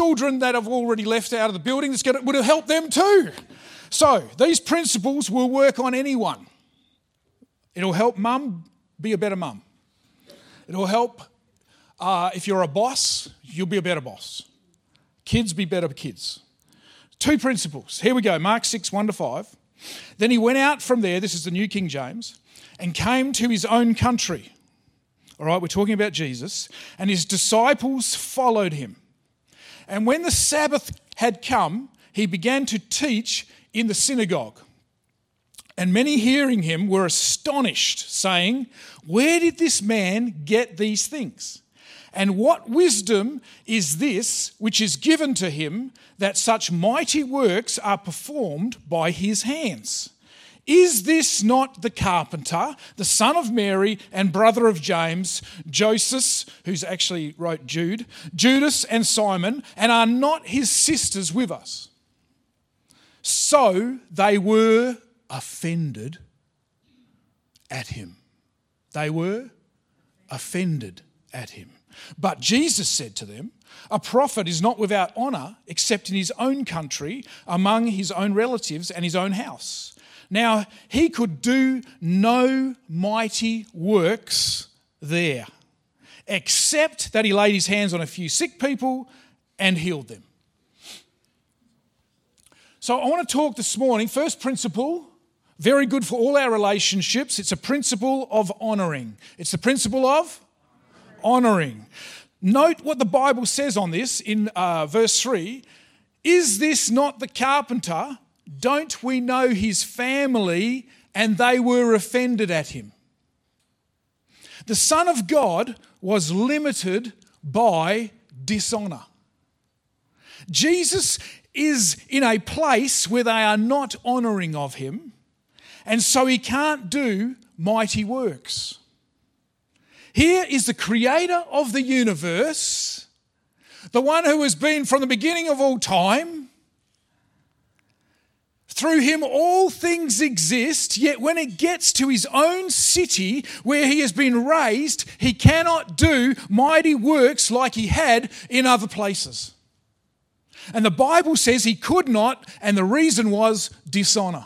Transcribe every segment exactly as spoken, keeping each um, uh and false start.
children that have already left out of the building, that's going to, would have helped them too. So these principles will work on anyone. It'll help mum be a better mum. It'll help uh, if you're a boss, you'll be a better boss. Kids be better kids. Two principles. Here we go, Mark six, one to five. Then he went out from there, this is the New King James, and came to his own country. All right, we're talking about Jesus. And his disciples followed him. And when the Sabbath had come, he began to teach in the synagogue. And many hearing him were astonished, saying, "Where did this man get these things? And what wisdom is this which is given to him, that such mighty works are performed by his hands? Is this not the carpenter, the son of Mary and brother of James, Joseph, who's actually wrote Jude, Judas and Simon, and are not his sisters with us?" So they were offended at him. They were offended at him. But Jesus said to them, "A prophet is not without honour except in his own country, among his own relatives and his own house." Now, he could do no mighty works there, except that he laid his hands on a few sick people and healed them. So I want to talk this morning, first principle, very good for all our relationships. It's a principle of honouring. It's the principle of honouring. Note what the Bible says on this in uh, verse three. "Is this not the carpenter? Don't we know his family?" And they were offended at him. The Son of God was limited by dishonour. Jesus is in a place where they are not honouring of him, and so he can't do mighty works. Here is the creator of the universe, the one who has been from the beginning of all time. Through him all things exist, yet when it gets to his own city where he has been raised, he cannot do mighty works like he had in other places. And the Bible says he could not, and the reason was dishonour.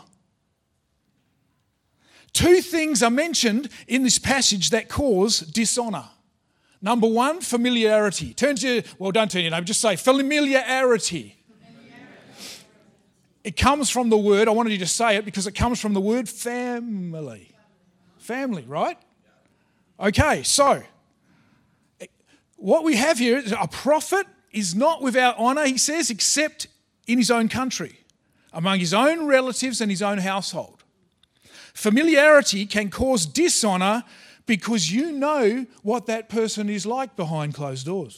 Two things are mentioned in this passage that cause dishonour. Number one, familiarity. Turn to, well, don't turn your name, just say familiarity. It comes from the word, I wanted you to say it because it comes from the word family. Family, right? Okay, so what we have here is a prophet is not without honour, he says, except in his own country, among his own relatives and his own household. Familiarity can cause dishonour because you know what that person is like behind closed doors.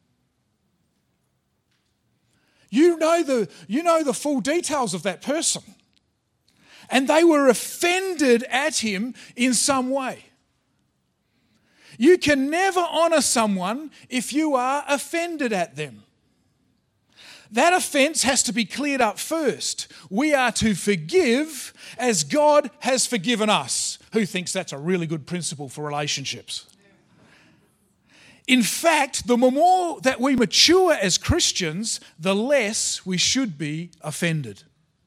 You know the, you know the full details of that person. And they were offended at him in some way. You can never honour someone if you are offended at them. That offence has to be cleared up first. We are to forgive as God has forgiven us. Who thinks that's a really good principle for relationships? In fact, the more that we mature as Christians, the less we should be offended.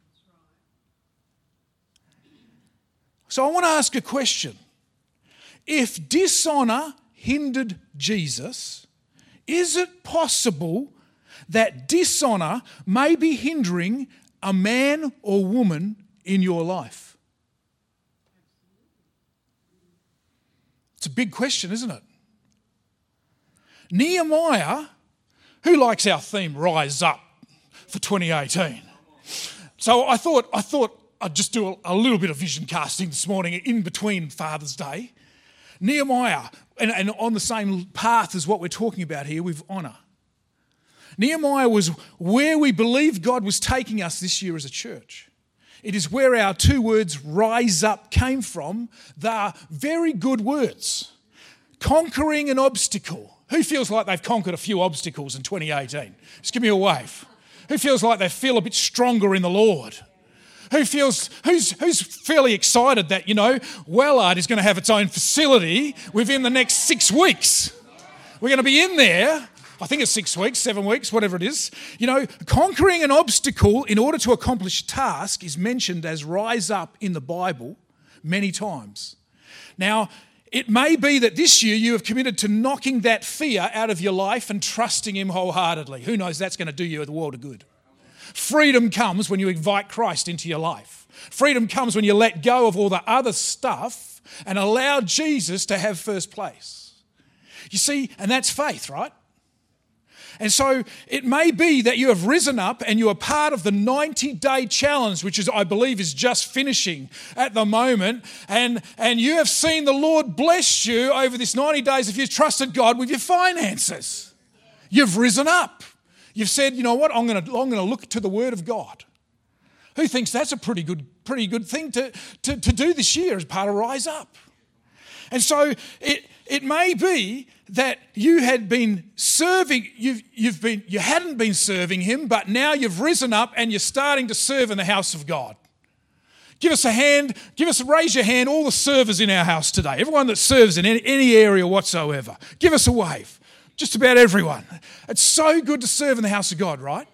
So I want to ask a question. If dishonour hindered Jesus, is it possible that dishonour may be hindering a man or woman in your life? It's a big question, isn't it? Nehemiah, who likes our theme, Rise Up, for twenty eighteen. So I thought I thought I'd just do a, a little bit of vision casting this morning in between Father's Day. Nehemiah, and, and on the same path as what we're talking about here with honour. Nehemiah was where we believe God was taking us this year as a church. It is where our two words, rise up, came from. They are very good words. Conquering an obstacle. Who feels like they've conquered a few obstacles in twenty eighteen? Just give me a wave. Who feels like they feel a bit stronger in the Lord? Who feels, who's, who's fairly excited that, you know, Wellard is going to have its own facility within the next six weeks? We're going to be in there I think it's six weeks, seven weeks, whatever it is. You know, conquering an obstacle in order to accomplish a task is mentioned as rise up in the Bible many times. Now, it may be that this year you have committed to knocking that fear out of your life and trusting him wholeheartedly. Who knows, that's going to do you the world of good. Freedom comes when you invite Christ into your life. Freedom comes when you let go of all the other stuff and allow Jesus to have first place. You see, and that's faith, right? And so it may be that you have risen up and you are part of the ninety-day challenge, which is, I believe, is just finishing at the moment. And, and you have seen the Lord bless you over this ninety days if you've trusted God with your finances. You've risen up. You've said, you know what, I'm going to I'm going to look to the Word of God. Who thinks that's a pretty good pretty good thing to, to, to do this year as part of Rise Up? And so it it may be that you had been serving, you've, you've been, you hadn't been serving him, but now you've risen up and you're starting to serve in the house of God. Give us a hand, give us, raise your hand, all the servers in our house today, everyone that serves in any, any area whatsoever. Give us a wave, just about everyone. It's so good to serve in the house of God, right?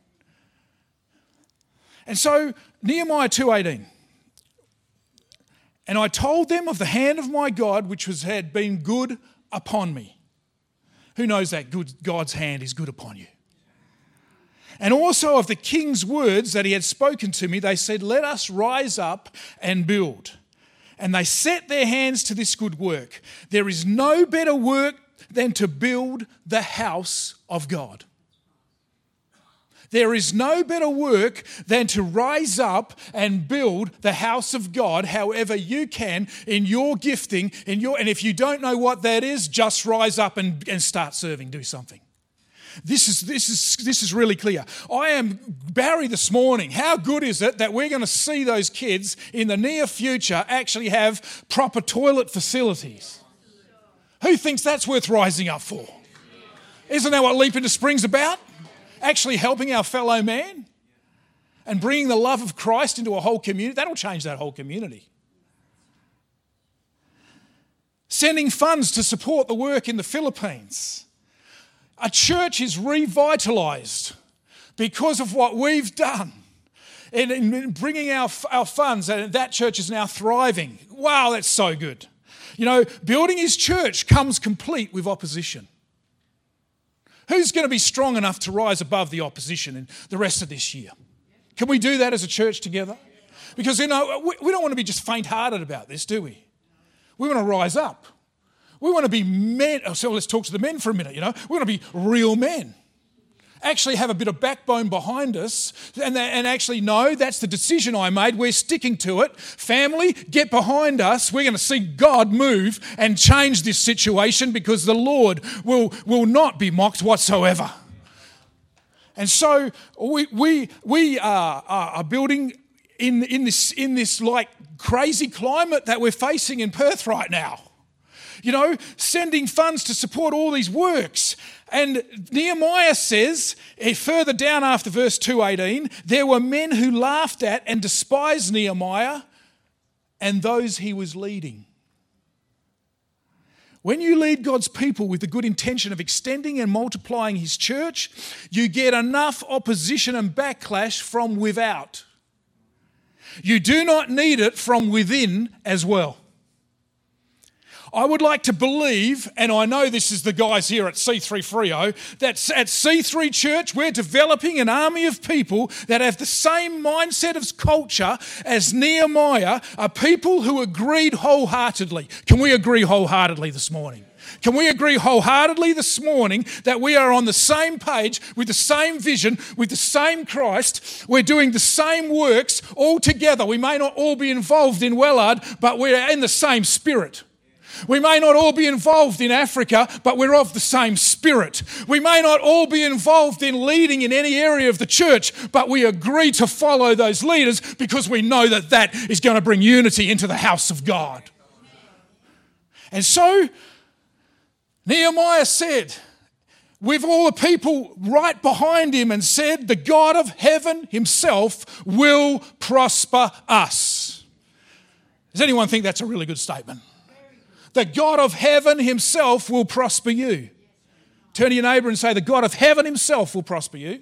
And so Nehemiah two eighteen. And I told them of the hand of my God, which was, had been good upon me. Who knows that good God's hand is good upon you? And also of the king's words that he had spoken to me, they said, let us rise up and build. And they set their hands to this good work. There is no better work than to build the house of God. There is no better work than to rise up and build the house of God however you can in your gifting. In your, and if you don't know what that is, just rise up and, and start serving, do something. This is, this is, this is really clear. I am Barry this morning. How good is it that we're going to see those kids in the near future actually have proper toilet facilities? Who thinks that's worth rising up for? Isn't that what Leap Into Spring's about? Actually helping our fellow man and bringing the love of Christ into a whole community. That'll change that whole community. Sending funds to support the work in the Philippines. A church is revitalised because of what we've done in, in bringing our, our funds, and that church is now thriving. Wow, that's so good. You know, building his church comes complete with opposition. Who's going to be strong enough to rise above the opposition in the rest of this year? Can we do that as a church together? Because, you know, we, we don't want to be just faint-hearted about this, do we? We want to rise up. We want to be men. So let's talk to the men for a minute, you know. We want to be real men. Actually have a bit of backbone behind us and, and actually know that's the decision I made. We're sticking to it. Family, get behind us. We're going to see God move and change this situation because the Lord will, will not be mocked whatsoever. And so we we we are, are building in, in this in this like crazy climate that we're facing in Perth right now. You know, sending funds to support all these works. And Nehemiah says, further down after verse two eighteen, there were men who laughed at and despised Nehemiah and those he was leading. When you lead God's people with the good intention of extending and multiplying his church, you get enough opposition and backlash from without. You do not need it from within as well. I would like to believe, and I know this is the guys here at C three Freo, that at C three Church we're developing an army of people that have the same mindset of culture as Nehemiah, are people who agreed wholeheartedly. Can we agree wholeheartedly this morning? Can we agree wholeheartedly this morning that we are on the same page with the same vision, with the same Christ? We're doing the same works all together. We may not all be involved in Wellard, but we're in the same spirit. We may not all be involved in Africa, but we're of the same spirit. We may not all be involved in leading in any area of the church, but we agree to follow those leaders because we know that that is going to bring unity into the house of God. And so Nehemiah said, with all the people right behind him, and said, the God of heaven himself will prosper us. Does anyone think that's a really good statement? The God of heaven himself will prosper you. Turn to your neighbour and say, the God of heaven himself will prosper you.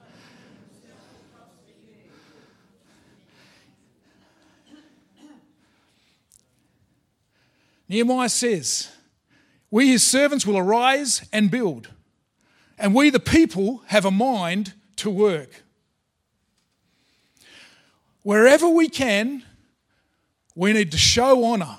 Nehemiah says, we his servants will arise and build, and we the people have a mind to work. Wherever we can, we need to show honour,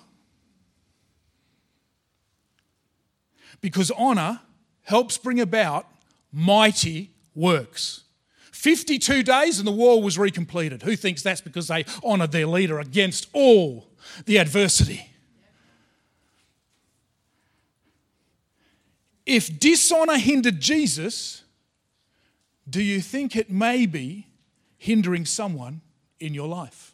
because honour helps bring about mighty works. fifty-two days and the wall was recompleted. Who thinks that's because they honoured their leader against all the adversity? If dishonour hindered Jesus, do you think it may be hindering someone in your life?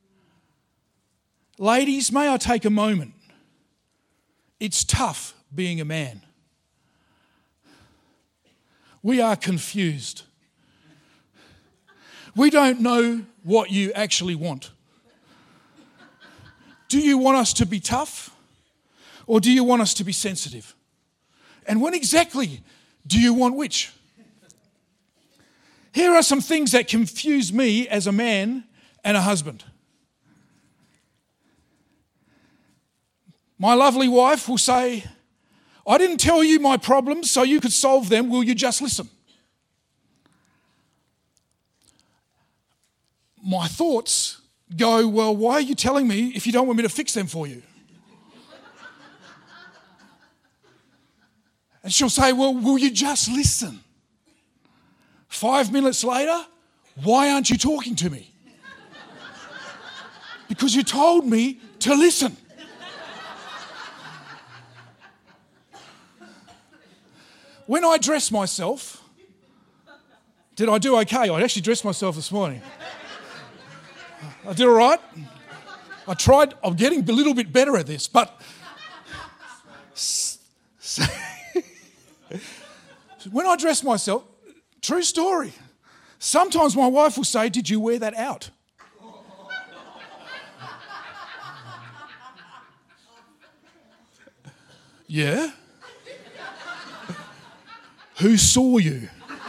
Ladies, may I take a moment? It's tough being a man. We are confused. We don't know what you actually want. Do you want us to be tough, or do you want us to be sensitive? And when exactly do you want which? Here are some things that confuse me as a man and a husband. My lovely wife will say, I didn't tell you my problems so you could solve them. Will you just listen? My thoughts go, well, why are you telling me if you don't want me to fix them for you? And she'll say, well, will you just listen? Five minutes later, why aren't you talking to me? Because you told me to listen. When I dress myself, did I do okay? I actually dressed myself this morning. I did all right. I tried. I'm getting a little bit better at this, but when I dress myself, true story, sometimes my wife will say, did you wear that out? Yeah. Who saw you?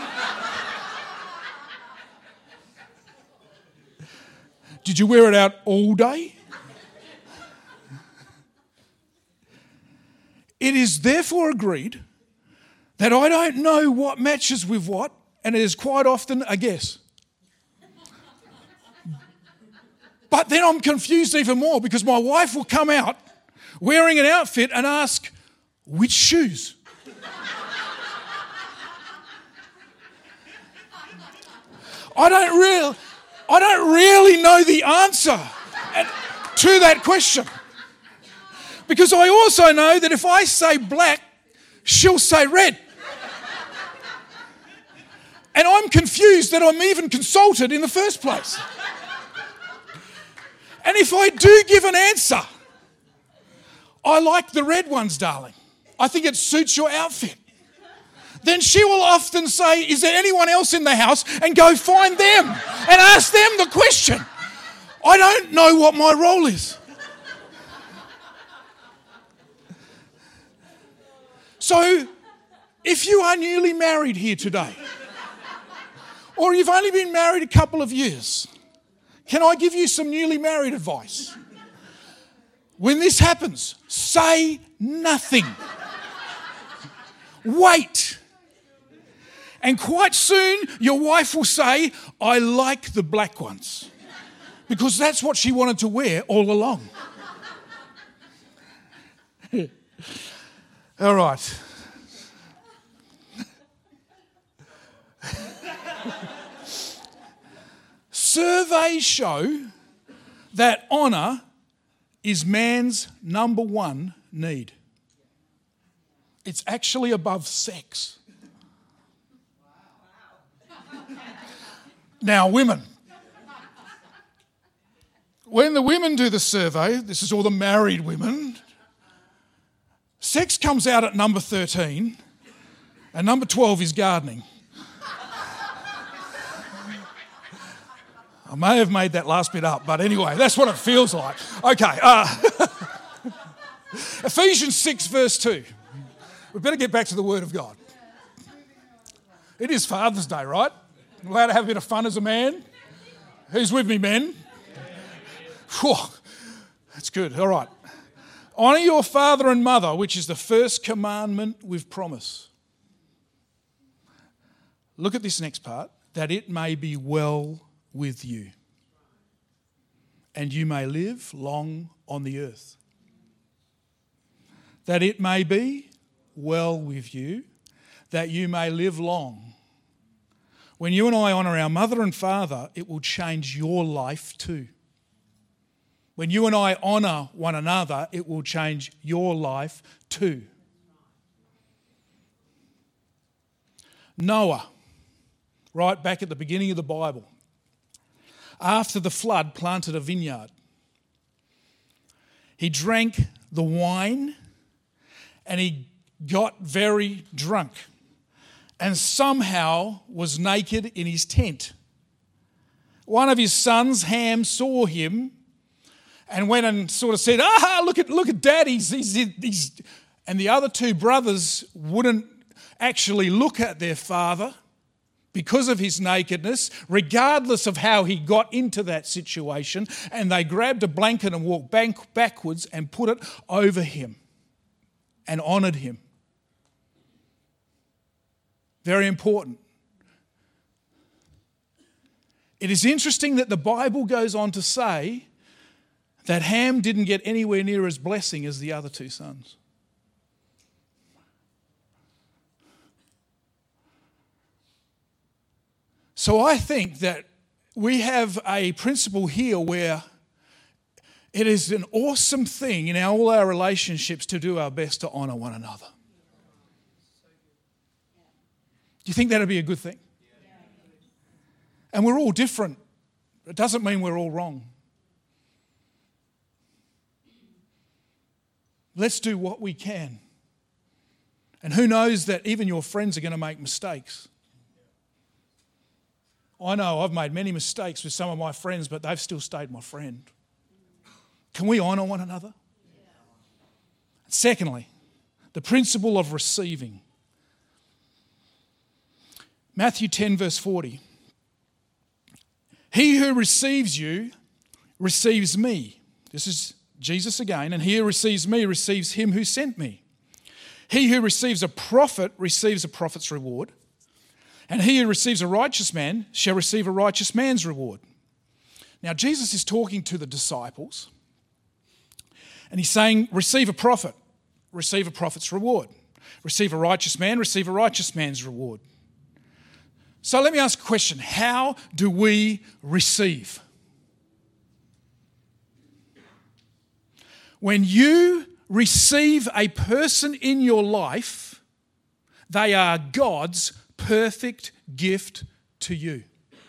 Did you wear it out all day? It is therefore agreed that I don't know what matches with what, and it is quite often a guess. But then I'm confused even more because my wife will come out wearing an outfit and ask, which shoes? I don't really, I don't really know the answer to that question. Because I also know that if I say black, she'll say red. And I'm confused that I'm even consulted in the first place. And if I do give an answer, I like the red ones, darling. I think it suits your outfit. Then she will often say, is there anyone else in the house? And go find them and ask them the question. I don't know what my role is. So, if you are newly married here today, or you've only been married a couple of years, can I give you some newly married advice? When this happens, say nothing. Wait. And quite soon, your wife will say, I like the black ones. Because that's what she wanted to wear all along. All right. Surveys show that honour is man's number one need. It's actually above sex. Now, women. When the women do the survey, this is all the married women, sex comes out at number thirteen, and number twelve is gardening. I may have made that last bit up, but anyway, that's what it feels like. Okay, uh, Ephesians six verse two. We better get back to the Word of God. It is Father's Day, right? I'm allowed to have a bit of fun as a man. Who's with me, men? Whew, that's good. All right. Honour your father and mother, which is the first commandment with promise. Look at this next part. That it may be well with you, and you may live long on the earth. That it may be well with you, that you may live long. When you and I honour our mother and father, it will change your life too. When you and I honour one another, it will change your life too. Noah, right back at the beginning of the Bible, after the flood, planted a vineyard. He drank the wine and he got very drunk and somehow was naked in his tent. One of his sons, Ham, saw him and went and sort of said, ah, look at look at Dad, he's, he's, he's... And the other two brothers wouldn't actually look at their father because of his nakedness, regardless of how he got into that situation, and they grabbed a blanket and walked back, backwards and put it over him and honoured him. Very important. It is interesting that the Bible goes on to say that Ham didn't get anywhere near as blessing as the other two sons. So I think that we have a principle here where it is an awesome thing in all our relationships to do our best to honour one another. Do you think that would be a good thing? And we're all different. It doesn't mean we're all wrong. Let's do what we can. And who knows that even your friends are going to make mistakes. I know I've made many mistakes with some of my friends, but they've still stayed my friend. Can we honour one another? Yeah. Secondly, the principle of receiving. Matthew ten verse forty. He who receives you receives me. This is Jesus again. And he who receives me receives him who sent me. He who receives a prophet receives a prophet's reward. And he who receives a righteous man shall receive a righteous man's reward. Now, Jesus is talking to the disciples, and he's saying, receive a prophet, receive a prophet's reward. Receive a righteous man, receive a righteous man's reward. So let me ask a question. How do we receive? When you receive a person in your life, they are God's perfect gift to you.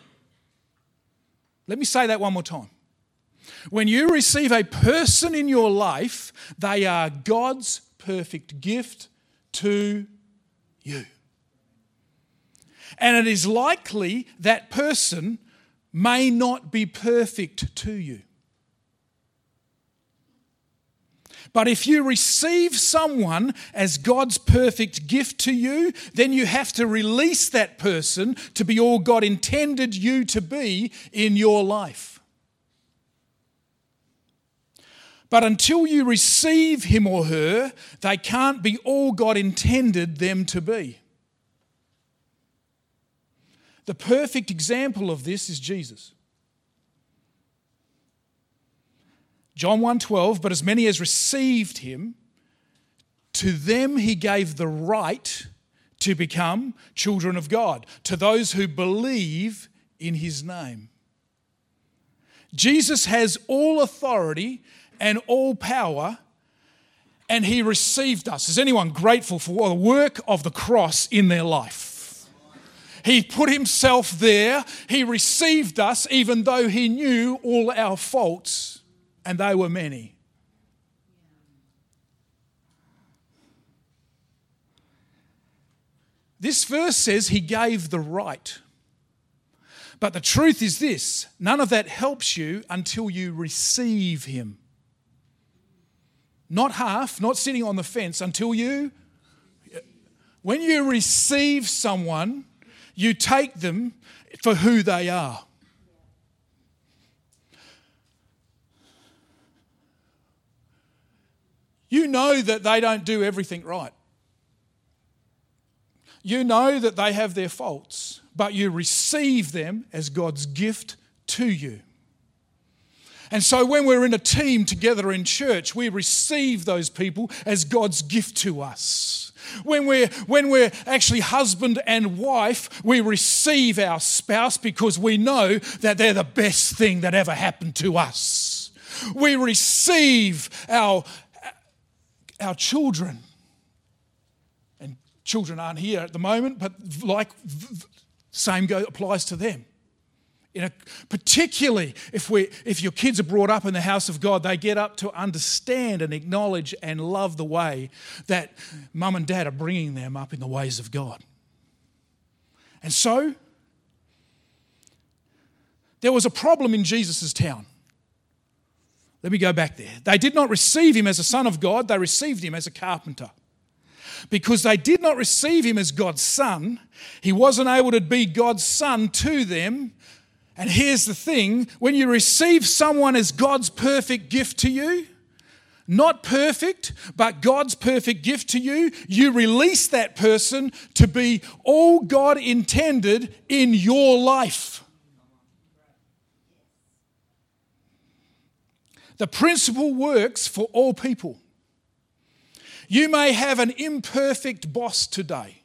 Let me say that one more time. When you receive a person in your life, they are God's perfect gift to you. And it is likely that person may not be perfect to you. But if you receive someone as God's perfect gift to you, then you have to release that person to be all God intended you to be in your life. But until you receive him or her, they can't be all God intended them to be. The perfect example of this is Jesus. John one twelve, but as many as received him, to them he gave the right to become children of God, to those who believe in his name. Jesus has all authority and all power, and he received us. Is anyone grateful for the work of the cross in their life? He put himself there. He received us even though he knew all our faults. And they were many. This verse says he gave the right. But the truth is this, none of that helps you until you receive him. Not half, not sitting on the fence, until you, when you receive someone, You take them for who they are. You know that they don't do everything right. You know that they have their faults, but you receive them as God's gift to you. And so when we're in a team together in church, we receive those people as God's gift to us. When we're, when we're actually husband and wife, we receive our spouse because we know that they're the best thing that ever happened to us. We receive our, our children. And children aren't here at the moment, but like same go applies to them. In a, particularly if we, if your kids are brought up in the house of God, they get up to understand and acknowledge and love the way that mum and dad are bringing them up in the ways of God. And so, there was a problem in Jesus' town. Let me go back there. They did not receive him as a son of God, they received him as a carpenter. Because they did not receive him as God's son, he wasn't able to be God's son to them. And here's the thing, when you receive someone as God's perfect gift to you, not perfect, but God's perfect gift to you, you release that person to be all God intended in your life. The principle works for all people. You may have an imperfect boss today,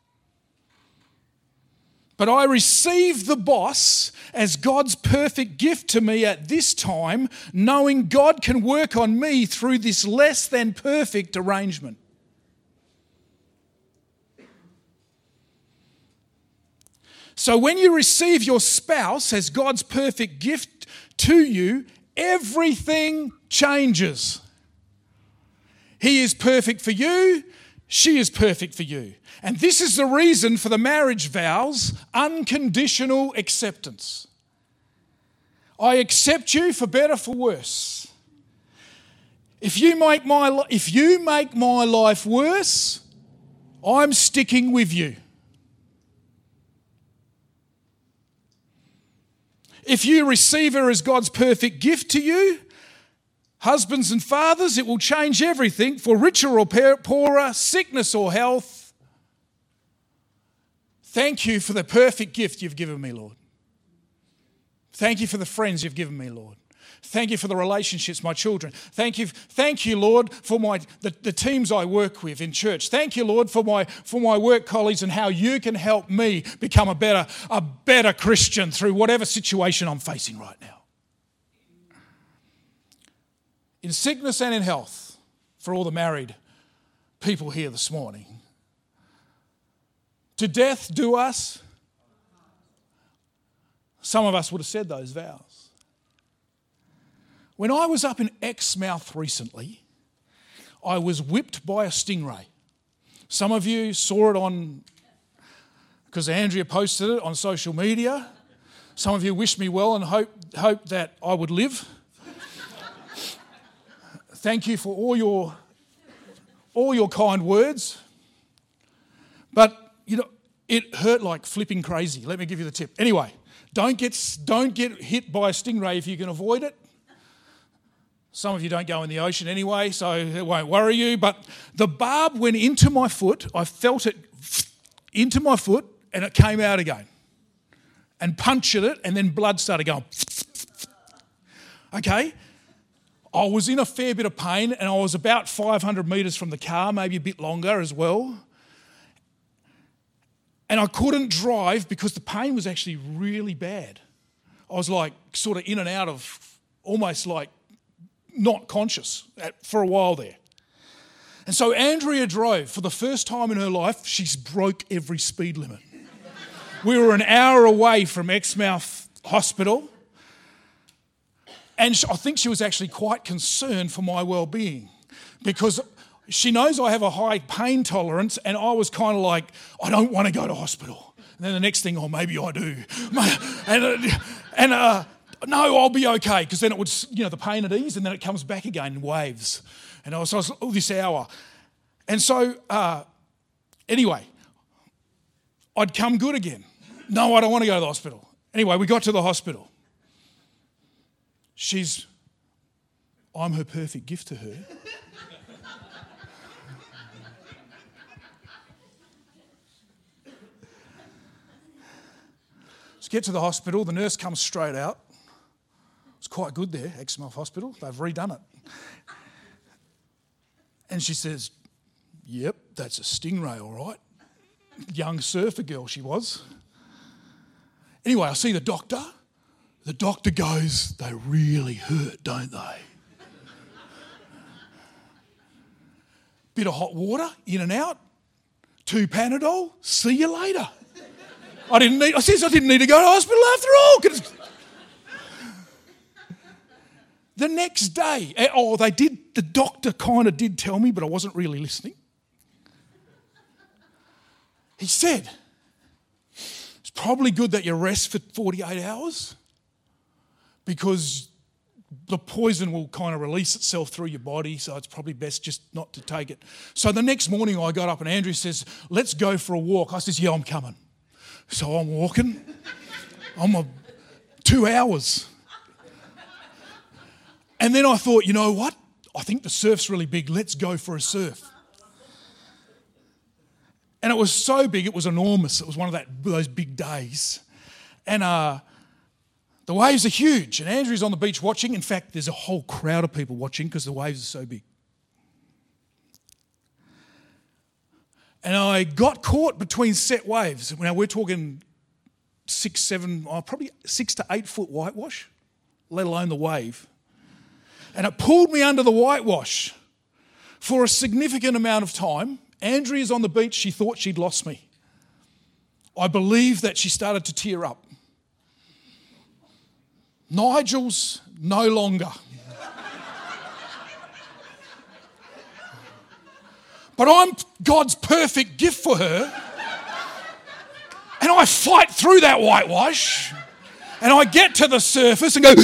but I receive the boss as God's perfect gift to me at this time, knowing God can work on me through this less than perfect arrangement. So when you receive your spouse as God's perfect gift to you, everything changes. He is perfect for you. She is perfect for you. And this is the reason for the marriage vows, unconditional acceptance. I accept you for better, for worse. If you make my, if you make my life worse, I'm sticking with you. If you receive her as God's perfect gift to you, husbands and fathers, it will change everything for richer or poorer, sickness or health. Thank you for the perfect gift you've given me, Lord. Thank you for the friends you've given me, Lord. Thank you for the relationships, my children. Thank you, thank you, Lord, for my the, the teams I work with in church. Thank you, Lord, for my for my work colleagues and how you can help me become a better, a better Christian through whatever situation I'm facing right now. In sickness and in health, for all the married people here this morning. To death do us. Some of us would have said those vows. When I was up in Exmouth recently, I was whipped by a stingray. Some of you saw it on, because Andrea posted it on social media. Some of you wished me well and hope, hope that I would live. Thank you for all your, all your kind words. But you know, it hurt like flipping crazy. Let me give you the tip. Anyway, don't get, don't get hit by a stingray if you can avoid it. Some of you don't go in the ocean anyway, so it won't worry you. But the barb went into my foot. I felt it into my foot and it came out again. And punctured it and then blood started going. Okay? I was in a fair bit of pain and I was about five hundred metres from the car, maybe a bit longer as well. And I couldn't drive because the pain was actually really bad. I was like sort of in and out of almost like not conscious at, for a while there. And so Andrea drove for the first time in her life. She's broke every speed limit. We were an hour away from Exmouth Hospital. And I think she was actually quite concerned for my well-being because she knows I have a high pain tolerance and I was kind of like, I don't want to go to hospital. And then the next thing, oh, maybe I do. And, uh, and uh, no, I'll be okay because then it would, you know, the pain would ease and then it comes back again in waves. And I was, I was oh, this hour. And so, uh, anyway, I'd come good again. No, I don't want to go to the hospital. Anyway, we got to the hospital. She's, I'm her perfect gift to her. Let's get to the hospital. The nurse comes straight out. It's quite good there, Exmouth Hospital. They've redone it. And she says, yep, that's a Stingray, all right. Young surfer girl she was. Anyway, I see the doctor. The doctor goes, they really hurt, don't they? Bit of hot water, in and out. Two Panadol, see you later. I didn't need, I says I didn't need to go to hospital after all. 'Cause the next day, oh, they did, the doctor kind of did tell me, but I wasn't really listening. He said, it's probably good that you rest for forty-eight hours because the poison will kind of release itself through your body, so it's probably best just not to take it. So the next morning I got up and Andrew says, let's go for a walk. I says, yeah, I'm coming. So I'm walking. I'm a, two hours. And then I thought, you know what? I think the surf's really big. Let's go for a surf. And it was so big, it was enormous. It was one of that those big days. And uh, the waves are huge. And Andrew's on the beach watching. In fact, there's a whole crowd of people watching because the waves are so big. And I got caught between set waves. Now, we're talking six, seven, oh, probably six to eight foot whitewash, let alone the wave. And it pulled me under the whitewash for a significant amount of time. Andrea's on the beach. She thought she'd lost me. I believe that she started to tear up. Nigel's no longer. But I'm God's perfect gift for her. And I fight through that whitewash. And I get to the surface and go...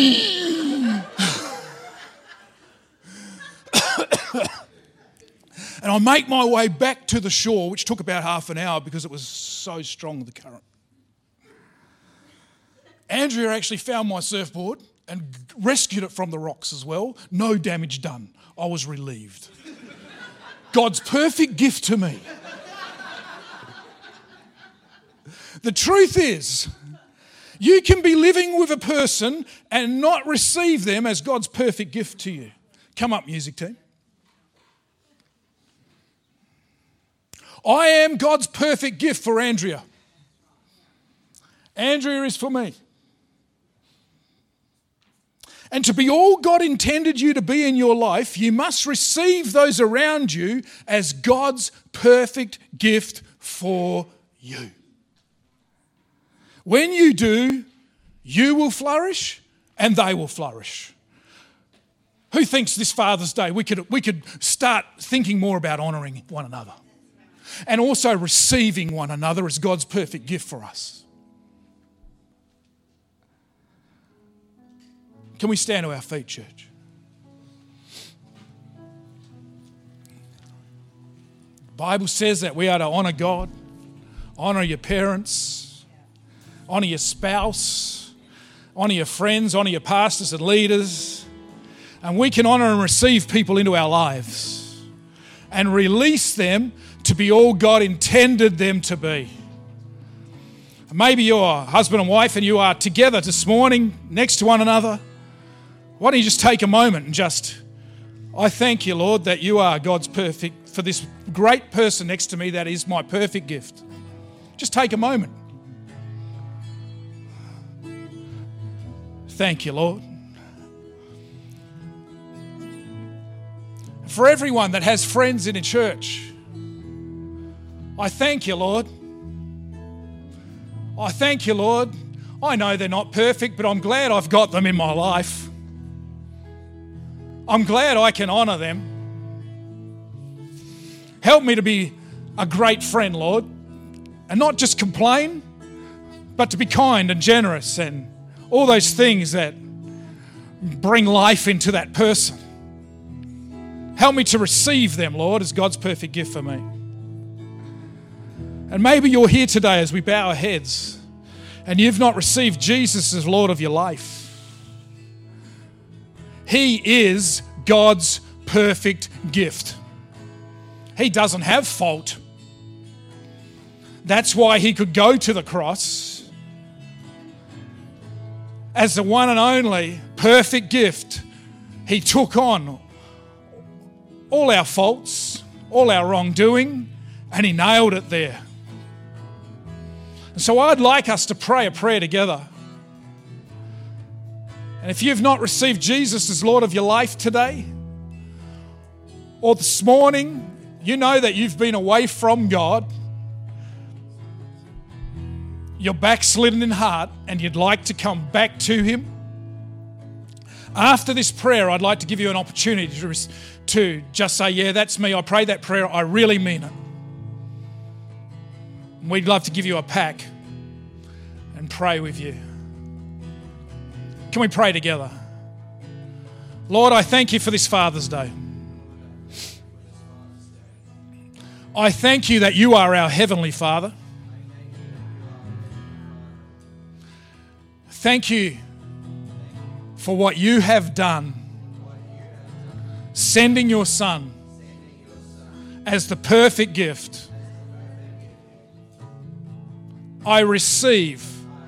And I make my way back to the shore, which took about half an hour because it was so strong, the current. Andrea actually found my surfboard and rescued it from the rocks as well. No damage done. I was relieved. God's perfect gift to me. The truth is, you can be living with a person and not receive them as God's perfect gift to you. Come up, music team. I am God's perfect gift for Andrea. Andrea is for me. And to be all God intended you to be in your life, you must receive those around you as God's perfect gift for you. When you do, you will flourish and they will flourish. Who thinks this Father's Day we could, we could start thinking more about honouring one another and also receiving one another as God's perfect gift for us? Can we stand to our feet, church? The Bible says that we are to honour God, honour your parents, honour your spouse, honour your friends, honour your pastors and leaders. And we can honour and receive people into our lives and release them to be all God intended them to be. Maybe you're husband and wife and you are together this morning next to one another. Why don't you just take a moment and just, I thank you, Lord, that you are God's perfect, for this great person next to me that is my perfect gift. Just take a moment. Thank you, Lord. For everyone that has friends in a church, I thank you, Lord. I thank you, Lord. I know they're not perfect, but I'm glad I've got them in my life. I'm glad I can honour them. Help me to be a great friend, Lord, and not just complain, but to be kind and generous and all those things that bring life into that person. Help me to receive them, Lord, as God's perfect gift for me. And maybe you're here today as we bow our heads and you've not received Jesus as Lord of your life. He is God's perfect gift. He doesn't have fault. That's why he could go to the cross as the one and only perfect gift. He took on all our faults, all our wrongdoing, and he nailed it there. And so I'd like us to pray a prayer together. And if you've not received Jesus as Lord of your life today, or this morning, you know that you've been away from God, you're backslidden in heart, and you'd like to come back to him, after this prayer, I'd like to give you an opportunity to, to just say, yeah, that's me. I pray that prayer. I really mean it. And we'd love to give you a pack and pray with you. Can we pray together? Lord, I thank you for this Father's Day. I thank you that you are our Heavenly Father. Thank you for what you have done, sending your Son as the perfect gift. I receive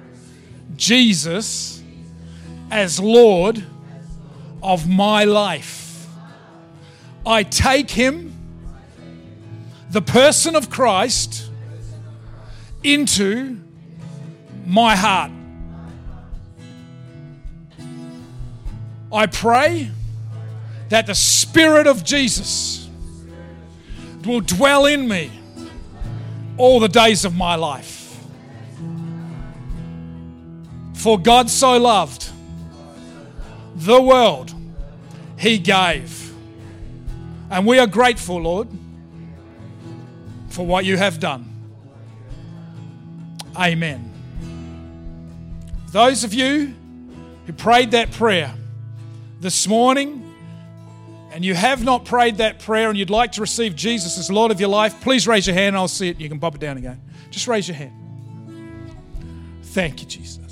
Jesus as Lord of my life. I take him, the person of Christ, into my heart. I pray that the Spirit of Jesus will dwell in me all the days of my life. For God so loved the world, he gave. And we are grateful, Lord, for what you have done. Amen. Those of you who prayed that prayer this morning, and you have not prayed that prayer and you'd like to receive Jesus as Lord of your life, please raise your hand and I'll see it. You can pop it down again. Just raise your hand. Thank you, Jesus.